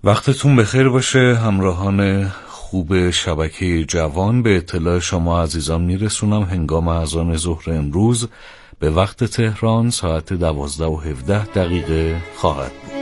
وقتتون بخیر باشه همراهان خوب شبکه جوان. به اطلاع شما عزیزان میرسونم هنگام اذان ظهر امروز به وقت تهران ساعت 12:17 خواهد بود.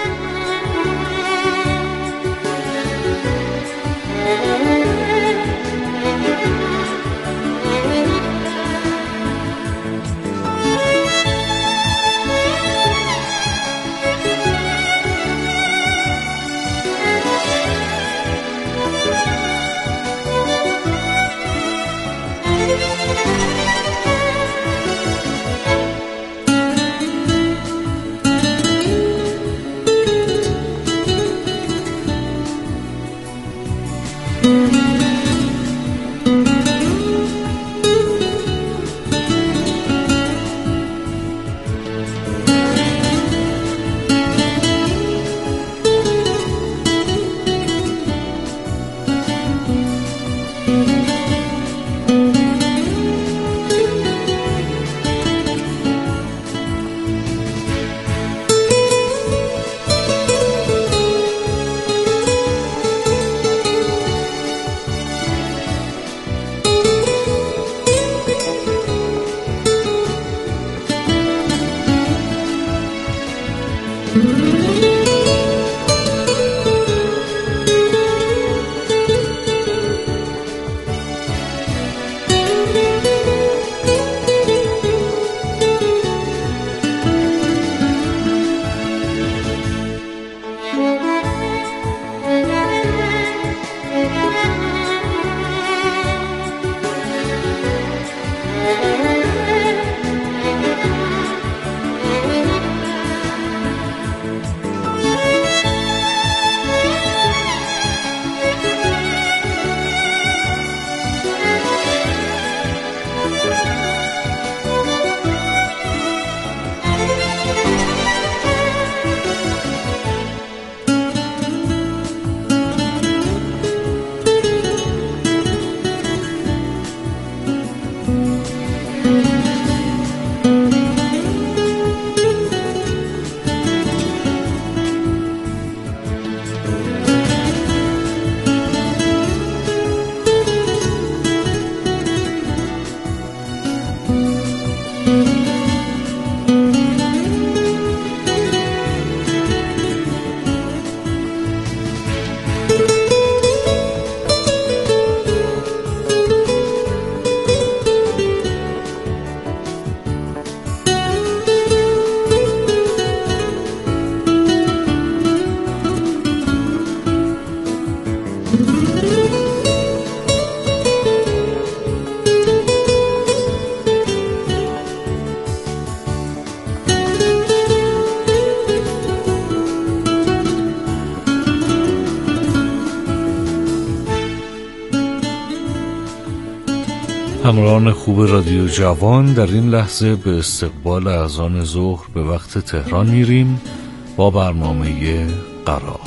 همراهان خوب رادیو جوان، در این لحظه به استقبال اذان ظهر به وقت تهران میریم با برنامه قرار.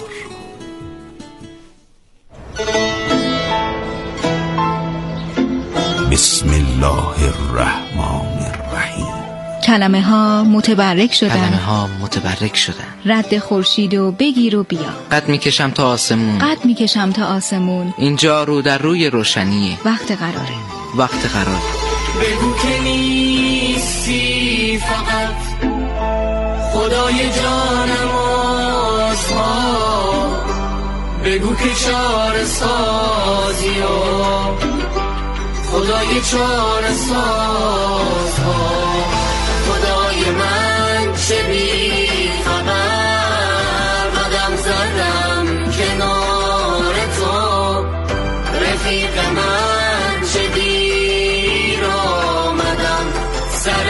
بسم الله الرحمن الرحیم. کلمه ها متبرک شدن. رد خورشید و بگیر و بیا. قد میکشم تا آسمون. اینجا رو در روی روشنیه. وقت قراره. بگو که نیستی فقط خدای جانماز ها، بگو که چاره سازی و خدای چاره ساز ها. خدای من چه بی خبر قدم زدم کنار تو، رفیق من چه دیر آمدم سر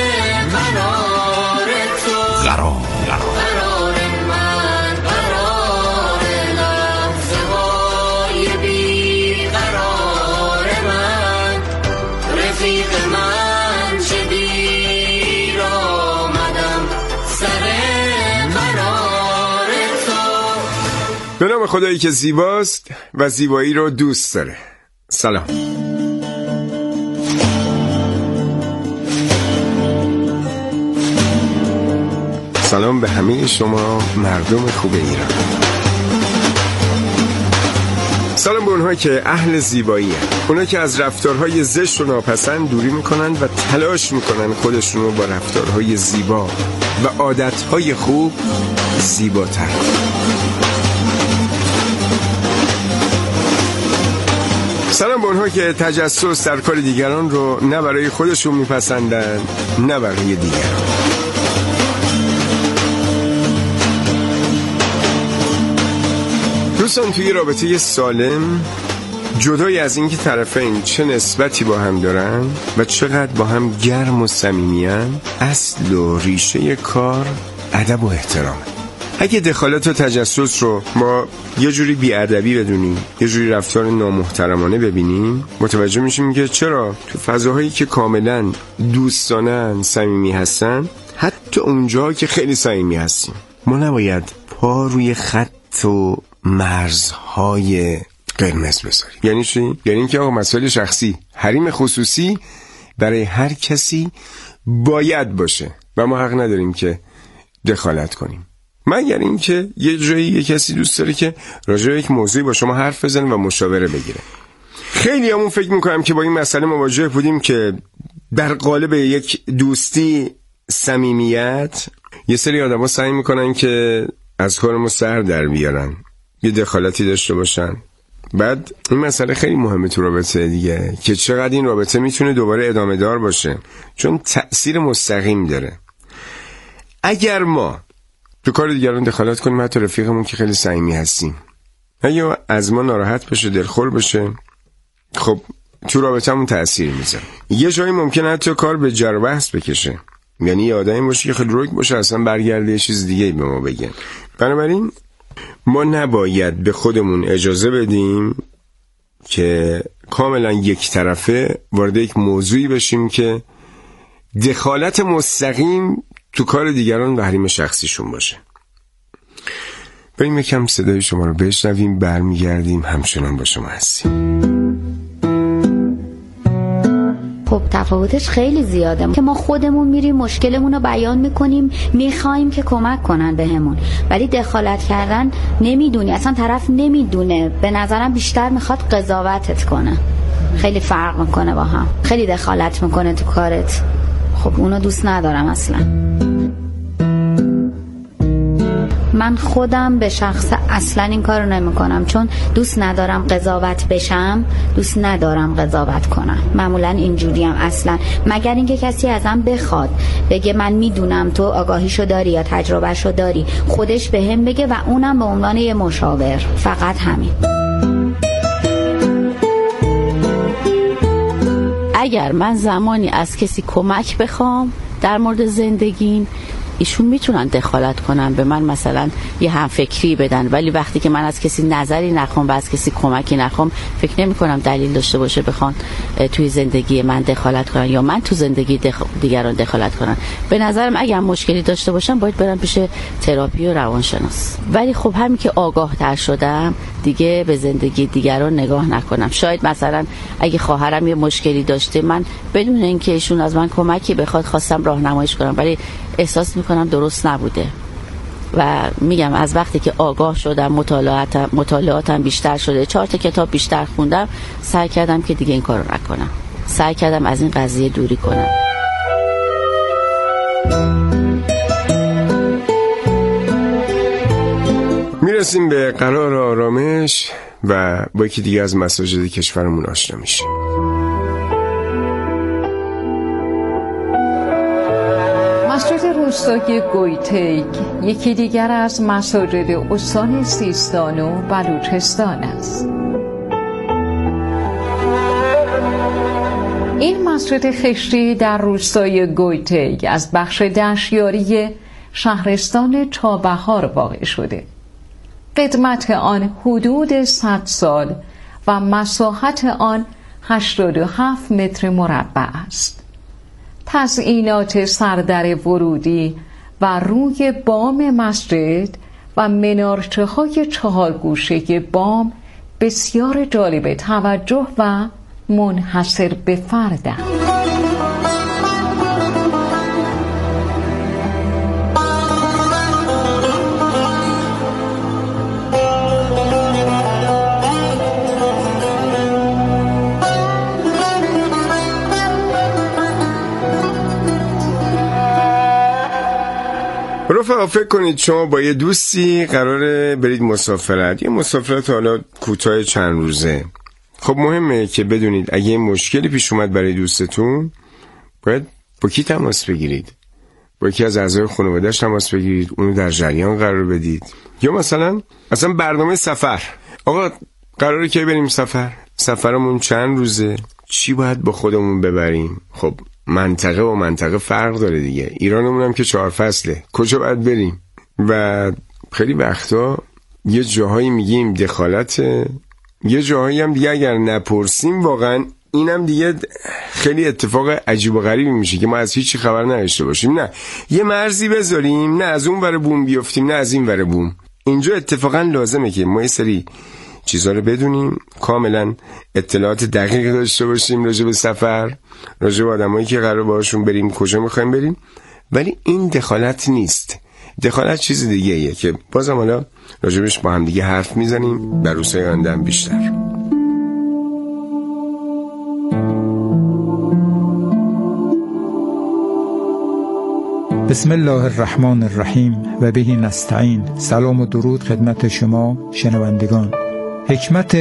قرار تو. قرار من قرار لحظه های بی قرار من، رفیق من چه دیر آمدم سر قرار تو. به نام خدایی که زیباست و زیبایی رو دوست داره. سلام. سلام به همه شما مردم خوب ایران. سلام به اونها که اهل زیبایی هست، اونها که از رفتارهای زشت و ناپسند دوری میکنن و تلاش میکنن خودشون رو با رفتارهای زیبا و عادتهای خوب زیباتر. سلام به اونها که تجسس در کار دیگران رو نه برای خودشون میپسندن نه برای دیگران. دوستان، توی رابطه سالم جدای از اینکه طرفین چه نسبتی با هم دارن و چقدر با هم گرم و صمیمیان، اصل و ریشه کار ادب و احترامه. اگه دخالت و تجسس رو ما یه جوری بی‌ادبی بدونیم، یه جوری رفتار نامحترمانه ببینیم، متوجه میشیم که چرا تو فضاهایی که کاملا دوستانه صمیمی هستن، حتی اونجا که خیلی صمیمی هستیم، ما نباید پا روی خط و مرزهای قرمز بذاریم. یعنی چی؟ یعنی اینکه آقا مسائل شخصی، حریم خصوصی برای هر کسی باید باشه و ما حق نداریم که دخالت کنیم، مگر اینکه یه جایی یه کسی دوست داره که راجع به یک موضوعی با شما حرف بزنه و مشاوره بگیره. خیلی همون فکر میکنم که با این مسئله مواجه بودیم که در قالب یک دوستی، صمیمیت، یه سری آدم‌ها سعی میکنن که از کارمون سر در بیارن، یه دخالتی داشته باشن. بعد این مسئله خیلی مهمه تو رابطه دیگه، که چقدر این رابطه میتونه دوباره ادامه دار باشه، چون تأثیر مستقیم داره. اگر ما تو کار دیگران دخالت کنیم، حتی رفیقمون که خیلی صمیمی هستیم، اگه از ما ناراحت بشه، دلخور بشه، خب تو رابطه‌مون تأثیر میذاره. یه جایی ممکنه حتی کار به جر و بحث بکشه، یعنی یه آدمی باشه که خیلی روک باشه، اصلا برگرده یه چیز دیگه به ما بگه. بنابراین ما نباید به خودمون اجازه بدیم که کاملا یک طرفه وارد یک موضوعی بشیم که دخالت مستقیم تو کار دیگران و حریم شخصیشون باشه. بریم یکم صدای شما رو بشنویم، برمیگردیم همچنان با شما هستیم. خب تفاوتش خیلی زیاده که ما خودمون میریم مشکلمون رو بیان میکنیم، میخوایم که کمک کنن بهمون، ولی دخالت کردن نمیدونی، اصلا طرف نمیدونه، به نظرم بیشتر میخواد قضاوتت کنه. خیلی فرق میکنه با هم، خیلی دخالت میکنه تو کارت. خب اونو دوست ندارم اصلا. من خودم به شخص اصلا این کارو نمیکنم، چون دوست ندارم قضاوت بشم، دوست ندارم قضاوت کنم. معمولا اینجوریم اصلا، مگر اینکه کسی ازم بخواد بگه من میدونم تو آگاهیشو داری یا تجربهشو داری، خودش بهم بگه و اونم به عنوان یه مشاور، فقط همین. اگر من زمانی از کسی کمک بخوام در مورد زندگیم، ایشون میتونن دخالت کنن، به من مثلا یه همفکری بدن، ولی وقتی که من از کسی نظری نخوام و از کسی کمکی نخوام، فکر نمی کنم دلیل داشته باشه بخوان توی زندگی من دخالت کنن یا من تو زندگی دیگران دخالت کنن. به نظرم اگر مشکلی داشته باشم باید برم پیش تراپی و روانشناس. ولی خب همین که آگاه تر شدم دیگه به زندگی دیگران نگاه نکنم. شاید مثلا اگه خواهرم یه مشکلی داشته، من بدون اینکه ایشون از من کمکی بخواد خواستم راهنماییش کنم، ولی احساس میکنم درست نبوده. و میگم از وقتی که آگاه شدم، مطالعاتم بیشتر شده، 4 تا کتاب بیشتر خوندم، سعی کردم که دیگه این کارو نکنم، سعی کردم از این قضیه دوری کنم. میرسیم به قرار آرامش و با یکی دیگه از مساجد کشورمون آشنا میشیم. مسجد روستای گویتیگ یکی دیگر از مساجد استان سیستان و بلوچستان است. این مسجد خشتی در روستای گویتیگ از بخش دشیاری شهرستان چابهار واقع شده. قدمت آن حدود 100 سال و مساحت آن 87 متر مربع است. تزئینات سردر ورودی و روی بام مسجد و منارچه‌های 4 گوشه بام بسیار جالب توجه و منحصر به فردند. رفقا فکر کنید شما با یه دوستی قراره برید مسافرت، یه مسافرت حالا کوتاه چند روزه. خب مهمه که بدونید اگه مشکلی پیش اومد برای دوستتون باید با کی تماس بگیرید. با یکی از اعضای خانواده‌اش تماس بگیرید، اونو در جریان قرار بدید. یا مثلا برنامه سفر، آقا قراره که بریم سفرمون چند روزه، چی باید با خودمون ببریم. خب منطقه و منطقه فرق داره دیگه، ایرانمون هم که 4 فصله، کجا باید بریم. و خیلی وقتا یه جاهایی میگیم دخالته، یه جاهایی هم دیگه اگر نپرسیم واقعا اینم دیگه خیلی اتفاق عجیب و غریبی میشه که ما از هیچی خبر نداشته باشیم. نه یه مرزی بذاریم، نه از اون ور بوم بیافتیم نه از این ور بوم. اینجا اتفاقا لازمه که ما یه سری چیزا رو بدونیم، کاملا اطلاعات دقیق داشته باشیم راجع به سفر، راجع به آدمایی که قرار باهاشون بریم، کجا میخوایم بریم. ولی این دخالت نیست. دخالت چیز دیگه ایه که بازم حالا راجبش با هم دیگه حرف میزنیم در روزهای آینده هم بیشتر. بسم الله الرحمن الرحیم و به نستعین. سلام و درود خدمت شما شنوندگان. حکمت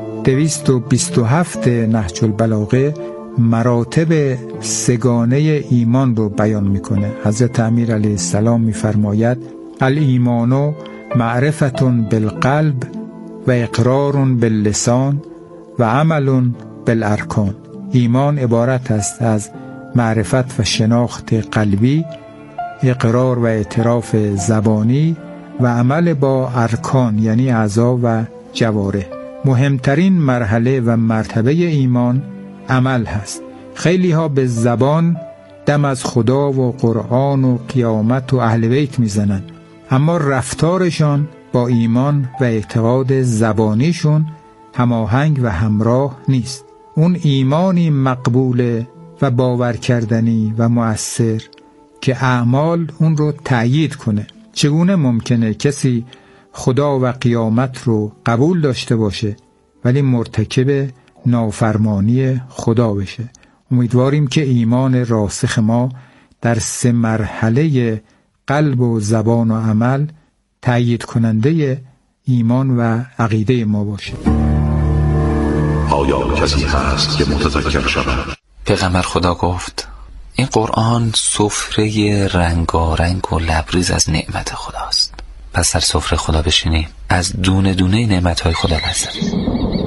227 نهج البلاغه مراتب سگانه ایمان رو بیان میکنه. حضرت امیر علیه السلام میفرماید الایمان معرفت بالقلب و اقرار باللسان و عمل بالارکان. ایمان عبارت است از معرفت و شناخت قلبی، اقرار و اعتراف زبانی و عمل با ارکان یعنی اعضا و جوارح. مهمترین مرحله و مرتبه ایمان عمل هست. خیلی ها به زبان دم از خدا و قرآن و قیامت و اهل بیت میزنن، اما رفتارشان با ایمان و اعتقاد زبانیشون هماهنگ و همراه نیست. اون ایمانی مقبوله و باور کردنی و مؤثر که اعمال اون رو تأیید کنه. چگونه ممکنه کسی خدا و قیامت رو قبول داشته باشه ولی مرتکب نافرمانی خدا بشه؟ امیدواریم که ایمان راسخ ما در 3 مرحله قلب و زبان و عمل تأیید کننده ایمان و عقیده ما باشه. آیا کسی هست که متذکر شود؟ پیغمبر خدا گفت این قرآن سفره رنگارنگ و لبریز از نعمت خداست. پس در سفره خدا بشینیم، از دونه دونه نعمتهای خدا لذت.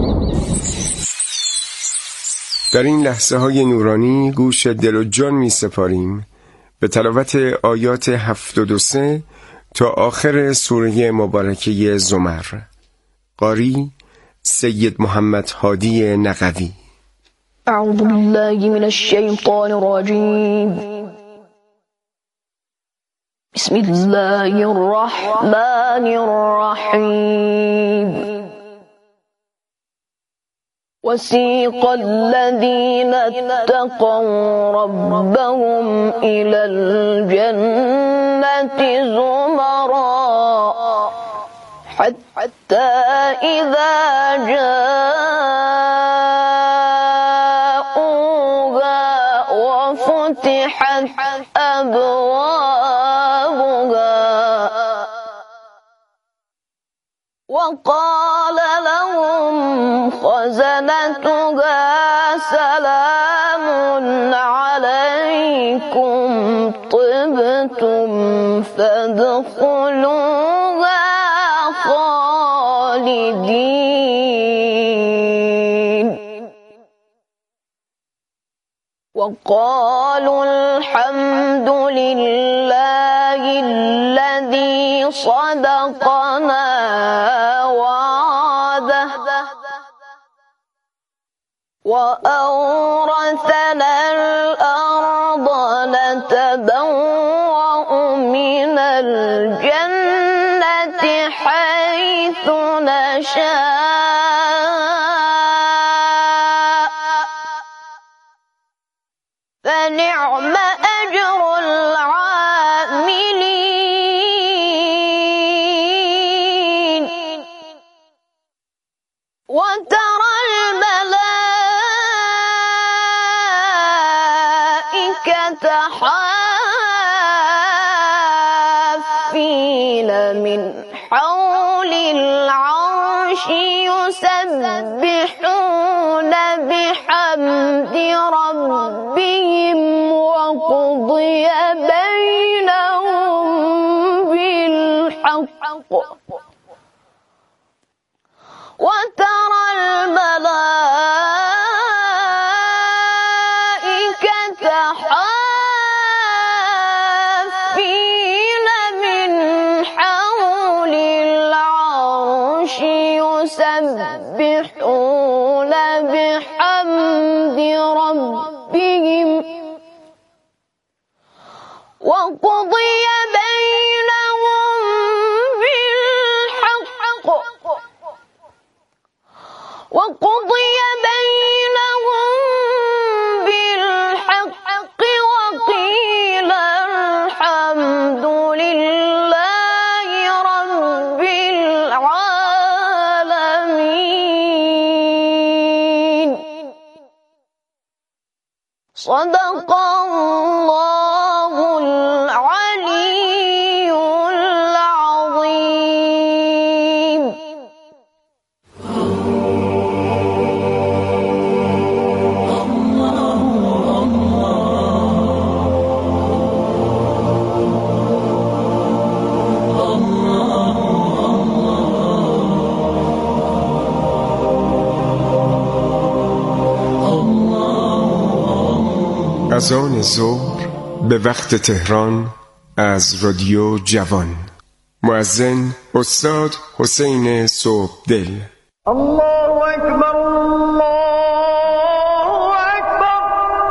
در این لحظه های نورانی گوش دل و جان می سپاریم به تلاوت آیات 73 تا آخر سوره مبارکه زمر. قاری سید محمد هادی نقوی. اعوذ بالله من الشیطان الرجیم. بسم الله الرحمن الرحیم. وسيق الذين اتقوا ربهم إلى الجنة زمرا حتى إذا جاءوها وفتحت أبوابها وقال لهم خزنتها سلام عليكم طبتم فادخلوها خالدين وقالوا الحمد لله الذي صدقنا وعده وأورثنا الأرض نتبوأ من الجنة حيث نشاء فنعم أجر العاملين وترى الملائكة حافين الصافين من حول العرش يسبحون بحمد ربهم وقضي بينهم بالحق وترى الملائكة حافين من حول العرش يسبحون بحمد ربهم وقضي بينهم بالحق وقضي بينهم بالحق وقيل الحمد لله رب العالمين. صدق الله العلي العظيم. اذان ظهر به وقت تهران از رادیو جوان. مؤذن استاد حسین صبحدل. الله اکبر الله اکبر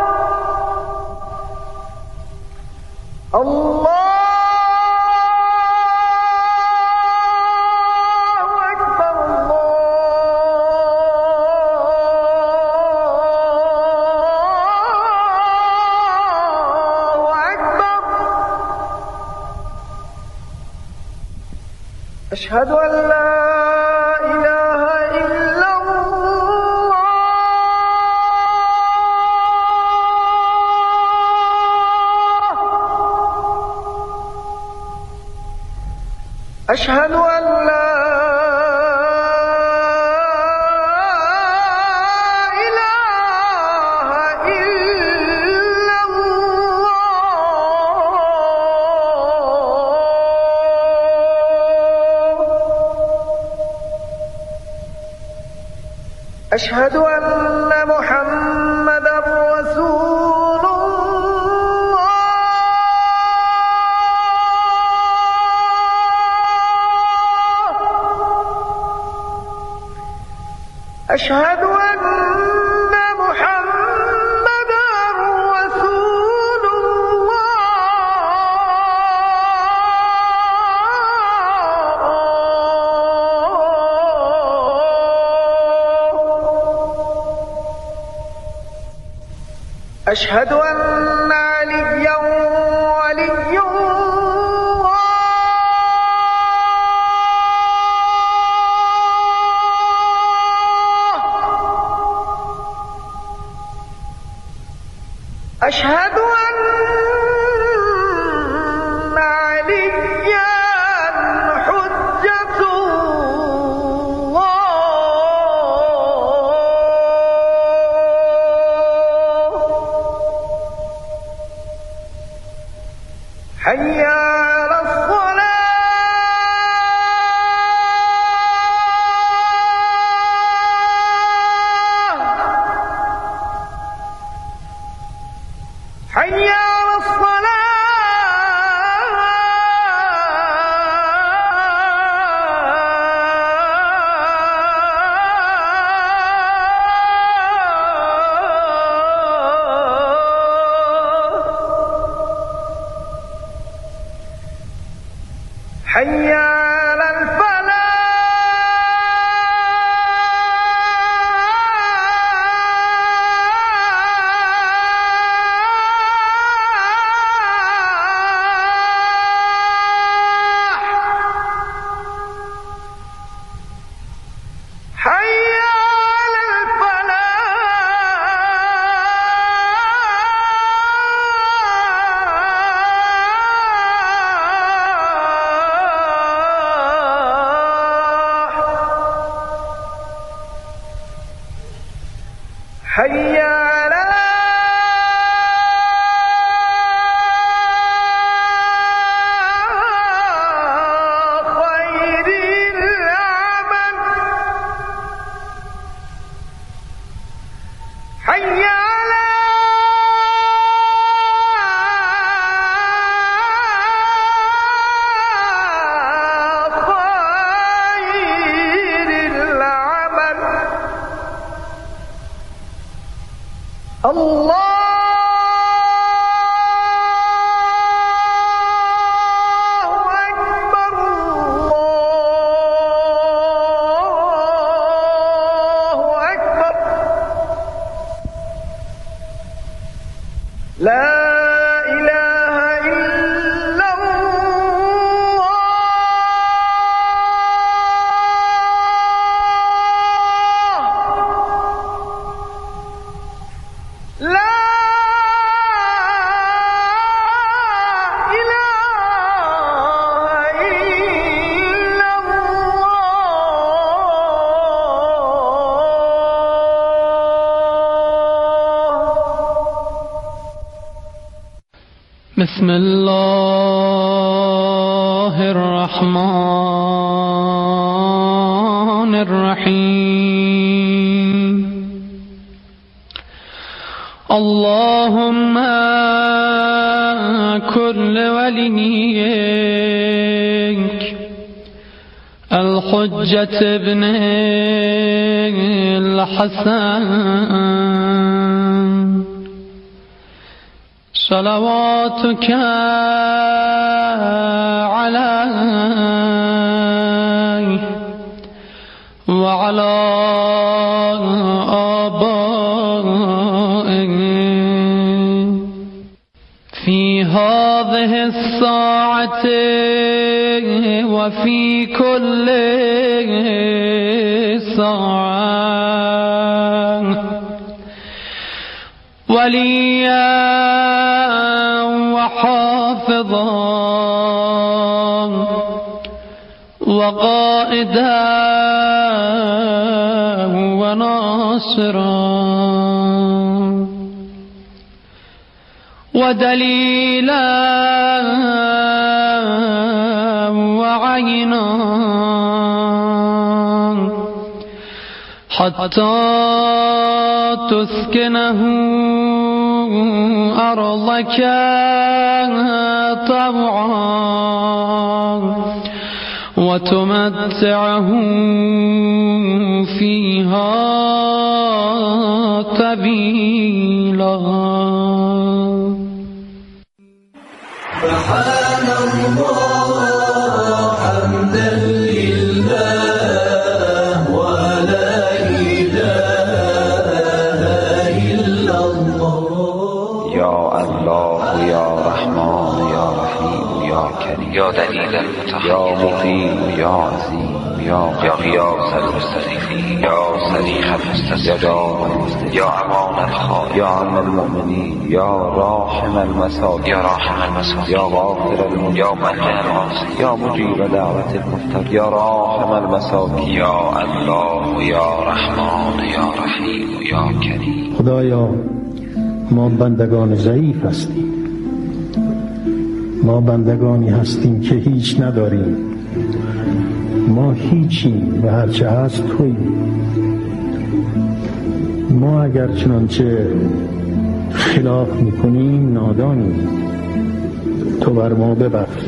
الله أشهد أن لا إله إلا الله أشهد أن لا أشهد أن محمدا رسول الله أشهد أن محمدا رسول أشهد أن عليا ولي الله أشهد أن عليا حجة الله حي على الصلاة حي على الصلاة حي على الفلاح حي على الفلاح حي على خير العمل حي على خير العمل الله أكبر الله أكبر لا إله إلا الله لا إله إلا الله بسم الله الرحمن الرحيم اللهم كل وليك الحجة ابن الحسن صلواتك عليه وعلى آبائه في هذه الساعة وفي كل ساعة وليا وحافظا وقائدا وناصرا ودليلا وعينا حتى تسكنه أرضك طوعا وتمتعه فيها طويلا. سبحان الله حمدا لله ولا إله إلا الله. يا الله يا رحمن يا رحيم يا كريم يا دليل المتحير يا مقيم يا عظيم يا غياث المستغيثين يا صديق المستسقين يا امان الخائفين يا عم المؤمنين يا راحم المساكين يا غافر المذنبين يا ملجأ العاصين يا مجيب دعوة المضطرين يا راحم المساكين يا الله يا رحمن يا رحيم يا كريم. خدایا ما بندگان ضعیف هستیم، ما بندگانی هستیم که هیچ نداریم، ما هیچیم و هرچه هست توییم. ما اگر چنانچه خلاف میکنیم نادانیم، تو بر ما ببخش.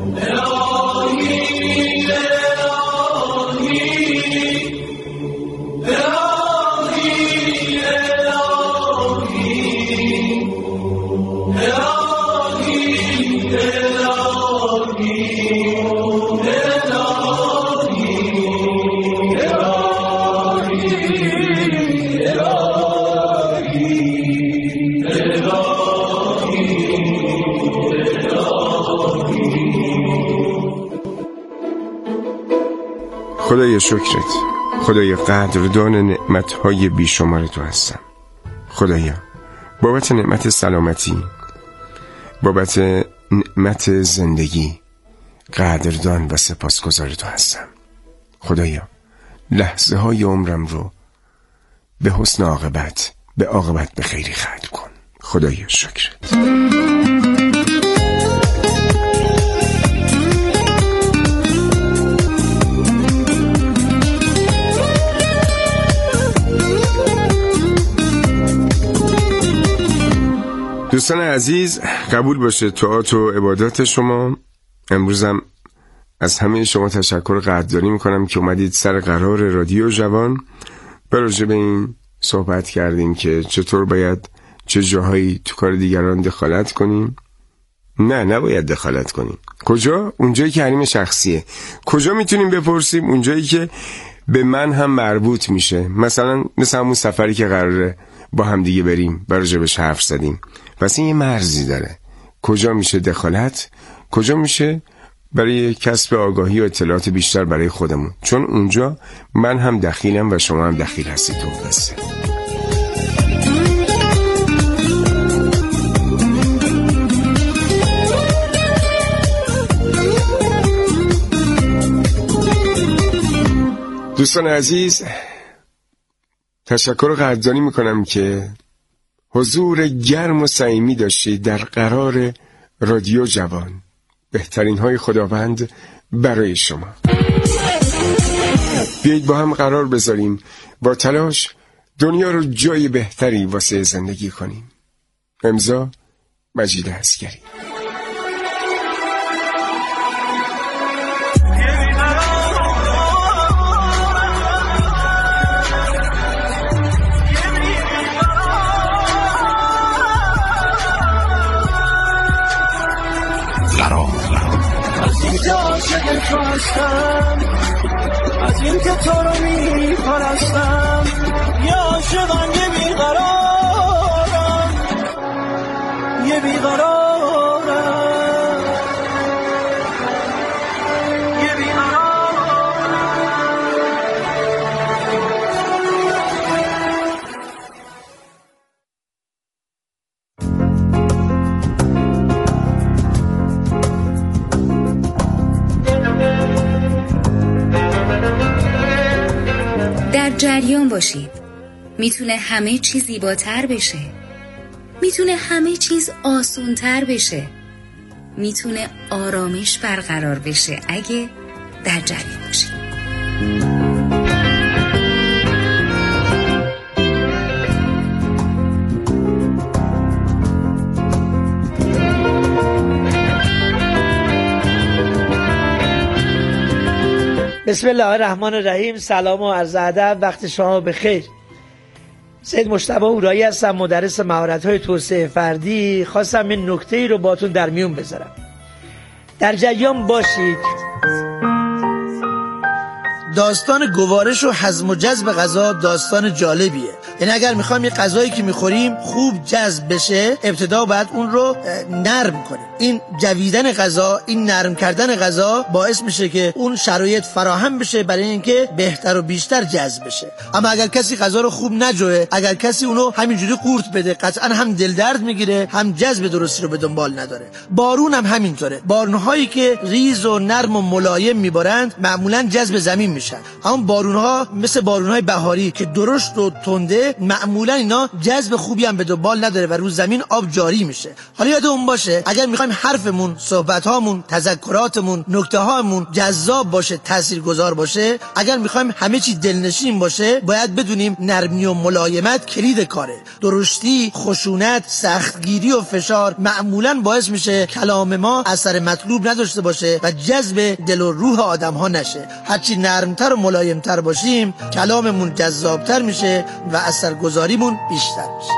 خدای شکرت، خدای قدردان نعمتهای بیشمار تو هستم. خدایا بابت نعمت سلامتی، بابت نعمت زندگی قدردان و سپاسگزار تو هستم. خدایا لحظه های عمرم رو به حسن عاقبت به عاقبت به خیری ختم کن. خدایا شکرت. دوستان عزیز، قبول باشه طاعات و عبادات شما. امروزم از همه شما تشکر قدردانی میکنم که اومدید سر قرار رادیو جوان. به راجع به این صحبت کردیم که چطور باید چه جاهایی تو کار دیگران دخالت کنیم. نه، نباید دخالت کنیم. کجا؟ اونجایی که حریم شخصیه. کجا میتونیم بپرسیم؟ اونجایی که به من هم مربوط میشه. مثلا مثل همون سفری که قراره با هم دیگه بریم، راجعش حرف زدیم. پس این یه مرزی داره. کجا میشه دخالت، کجا میشه برای کسب آگاهی و اطلاعات بیشتر برای خودمون، چون اونجا من هم دخیلم و شما هم دخیل هستید تو قصه. دوستان عزیز، تشکر قدردانی میکنم که حضور گرم و صمیمی داشتید در قرار رادیو جوان. بهترین های خداوند برای شما. بیایید با هم قرار بذاریم با تلاش دنیا رو جای بهتری واسه زندگی کنیم. امضا مجید عسگری. از این که تو رو میپرستم، یا عاشقم یه بیقرارم، یه بیقرارم، یه در جریان باشید. میتونه همه چیز زیباتر بشه، میتونه همه چیز آسونتر بشه، میتونه آرامش برقرار بشه اگه در جریان باشید. بسم الله الرحمن الرحیم. سلام و عرض ادب، وقت شما بخیر. سید مجتبی اورایی هستم، مدرس مهارت‌های توسعه فردی. خواستم این نکته‌ای رو باتون در میون بذارم. در جریان باشید. داستان گوارش و هضم و جذب غذا داستان جالبیه. یعنی اگر میخوایم یه غذایی که میخوریم خوب جذب بشه، ابتدا باید اون رو نرم کنیم. این جویدن غذا، این نرم کردن غذا باعث میشه که اون شرایط فراهم بشه برای اینکه بهتر و بیشتر جذب بشه. اما اگر کسی غذا رو خوب نجوه، اگر کسی اونو همینجوری قورت بده، قطعا هم دل درد میگیره، هم جذب درستی رو به دنبال نداره. بارون هم همینطوره. بارونهایی که ریز و نرم و ملایم میبارند معمولا جذب زمین میشن. اما بارونها مثل بارونهای بهاری که درشت و تنده، معمولا اینا جذب خوبی هم به دنبال نداره و رو زمین آب جاری میشه. حالا یادمون باشه اگر میخوایم حرفمون، صحبتهامون، تذکراتمون، نکته‌هامون جذاب باشه، تاثیرگذار باشه، اگر میخوایم همه چی دلنشین باشه، باید بدونیم نرمی و ملایمت کلید کاره. درشتی، خشونت، سختگیری و فشار معمولا باعث میشه کلام ما اثر مطلوب نداشته باشه و جذب دل و روح آدم‌ها نشه. هرچی نرمتر و ملایمتر باشیم، کلاممون جذابتر میشه و اثرگذاریمون بیشتر میشه.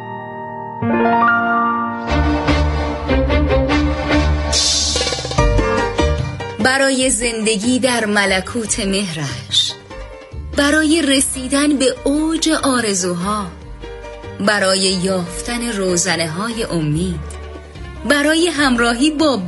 برای زندگی در ملکوت مهرش، برای رسیدن به اوج آرزوها، برای یافتن روزنه‌های امید، برای همراهی با